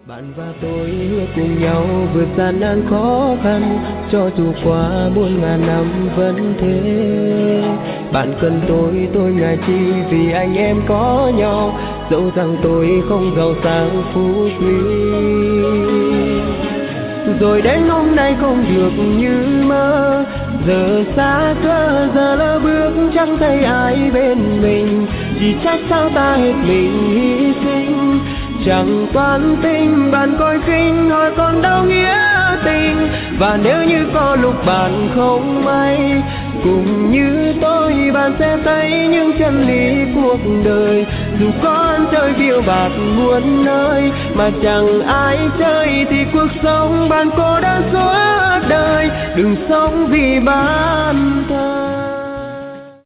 Bạn và tôi hứa cùng nhau vượt gian nan khó khăn, cho dù qua muôn ngàn năm vẫn thế. Bạn cần tôi ngại chi vì anh em có nhau, dẫu rằng tôi không giàu sang phú quý. Rồi đến hôm nay không được như mơ, giờ xa cơ giờ lỡ bước chẳng thấy ai bên mình, chỉ trách sao ta hết mình hy sinh. Chẳng toán tình bạn coi khinh, hỏi còn đâu nghĩa tình. Và nếu như có lúc bạn không may, cùng như tôi bạn sẽ thấy những chân lý cuộc đời. Dù có ăn chơi phiêu bạt muôn nơi, mà chẳng ai chơi thì cuộc sống bạn cô đơn suốt đời. Đừng sống vì bản thân.